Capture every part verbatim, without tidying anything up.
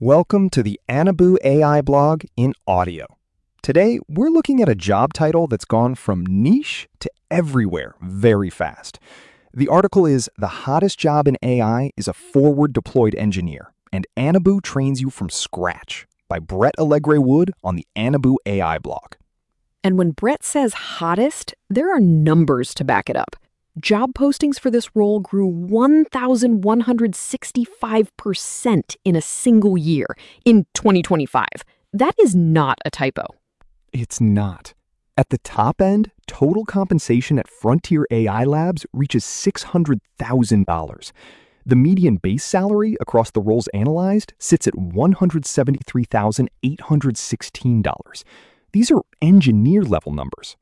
Welcome to the Anabu A I blog in audio. Today, we're looking at a job title that's gone from niche to everywhere very fast. The article is "The Hottest Job in A I is a Forward Deployed Engineer, and Anabu Trains You from Scratch" by Brett Allegre Wood on the Anabu A I blog. And when Brett says hottest, there are numbers to back it up. Job postings for this role grew one thousand one hundred sixty-five percent in a single year in twenty twenty-five. That is not a typo. It's not. At the top end, total compensation at Frontier A I Labs reaches six hundred thousand dollars. The median base salary across the roles analyzed sits at one hundred seventy-three thousand eight hundred sixteen dollars. These are engineer-level numbers.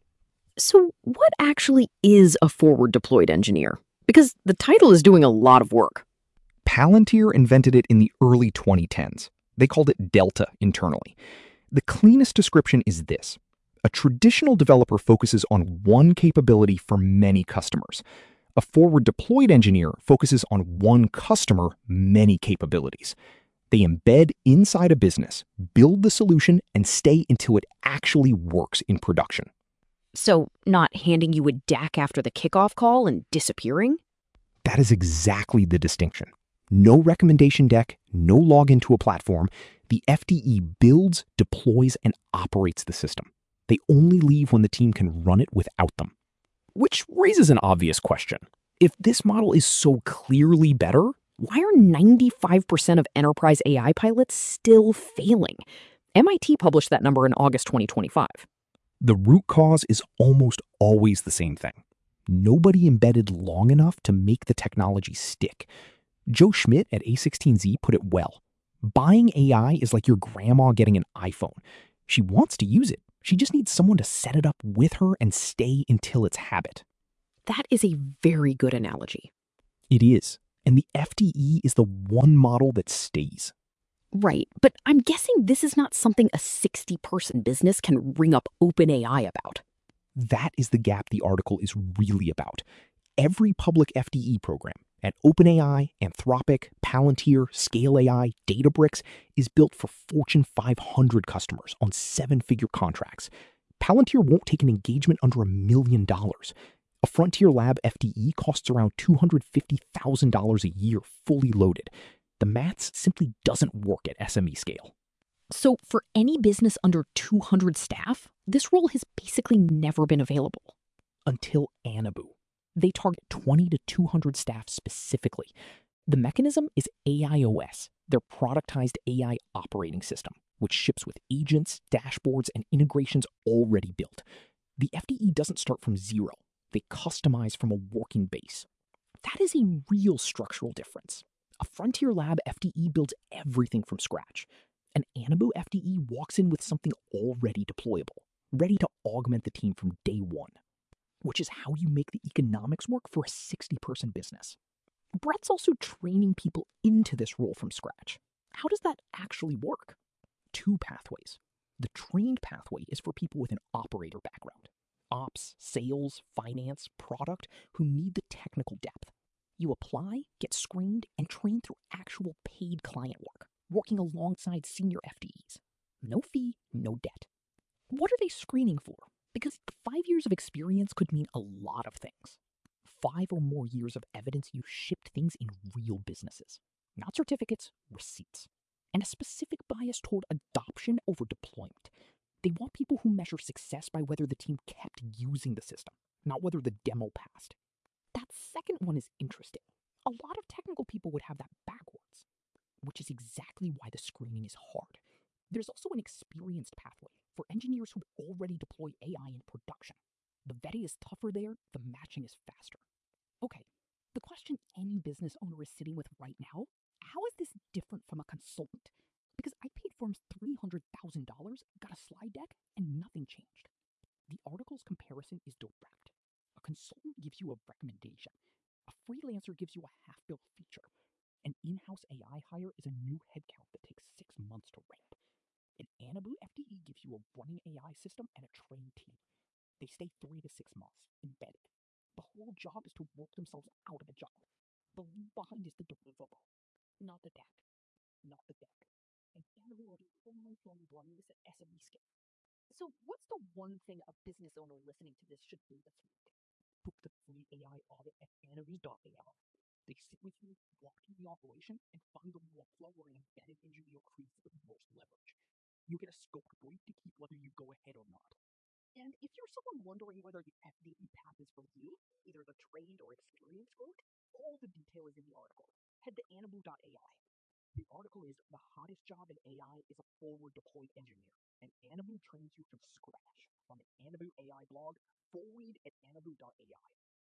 So what actually is a forward deployed engineer? Because the title is doing a lot of work. Palantir invented it in the early twenty tens. They called it Delta internally. The cleanest description is this: a traditional developer focuses on one capability for many customers. A forward deployed engineer focuses on one customer, many capabilities. They embed inside a business, build the solution, and stay until it actually works in production. So not handing you a D A C after the kickoff call and disappearing? That is exactly the distinction. No recommendation deck, no login to a platform. The F D E builds, deploys, and operates the system. They only leave when the team can run it without them. Which raises an obvious question. If this model is so clearly better, why are ninety-five percent of enterprise A I pilots still failing? M I T published that number in August twenty twenty-five. The root cause is almost always the same thing. Nobody embedded long enough to make the technology stick. Joe Schmidt at A sixteen Z put it well. Buying A I is like your grandma getting an iPhone. She wants to use it. She just needs someone to set it up with her and stay until it's habit. That is a very good analogy. It is. And the F D E is the one model that stays. Right, but I'm guessing this is not something a sixty-person business can ring up OpenAI about. That is the gap the article is really about. Every public F D E program at OpenAI, Anthropic, Palantir, Scale A I, Databricks is built for Fortune five hundred customers on seven-figure contracts. Palantir won't take an engagement under a million dollars. A Frontier Lab F D E costs around two hundred fifty thousand dollars a year fully loaded. The maths simply doesn't work at S M E scale. So for any business under two hundred staff, this role has basically never been available. Until Anabu. They target twenty to two hundred staff specifically. The mechanism is A I O S, their productized A I operating system, which ships with agents, dashboards, and integrations already built. The F D E doesn't start from zero. They customize from a working base. That is a real structural difference. A Frontier Lab F D E builds everything from scratch. An Anabu F D E walks in with something already deployable, ready to augment the team from day one, which is how you make the economics work for a sixty-person business. Brett's also training people into this role from scratch. How does that actually work? Two pathways. The trained pathway is for people with an operator background. Ops, sales, finance, product, who need the technical depth. You apply, get screened, and trained through actual paid client work, working alongside senior F D Es. No fee, no debt. What are they screening for? Because five years of experience could mean a lot of things. Five or more years of evidence you shipped things in real businesses. Not certificates, receipts. And a specific bias toward adoption over deployment. They want people who measure success by whether the team kept using the system, not whether the demo passed. That second one is interesting. A lot of technical people would have that backwards, which is exactly why the screening is hard. There's also an experienced pathway for engineers who already deploy A I in production. The vetting is tougher there, the matching is faster. Okay, the question any business owner is sitting with right now, how is this different from a consultant? Because I paid firms three hundred thousand dollars, got a slide deck, and nothing changed. The article's comparison is direct. A consultant gives you a recommendation. A freelancer gives you a half-built feature. An in-house A I hire is a new headcount that takes six months to ramp. An Anabu F D E gives you a running A I system and a trained team. They stay three to six months, embedded. The whole job is to work themselves out of a job. The leave behind is the deliverable, not the deck, not the deck. from running this at S M E scale. So, what's the one thing a business owner listening to this should do this week? Book the free A I audit at Anabu dot A I. They sit with you, walk through the operation, and find the workflow where an embedded engineer creates the most leverage. You get a scoped brief to keep whether you go ahead or not. And if you're someone wondering whether the F D E path is for you, either the trained or experienced route, all the detail is in the article. Head to Anabu dot A I. The article is "The Hottest Job in A I is a Forward Deployed Engineer," and Anabu trains you from scratch. From an Anabu A I blog, full read at Anabu dot A I.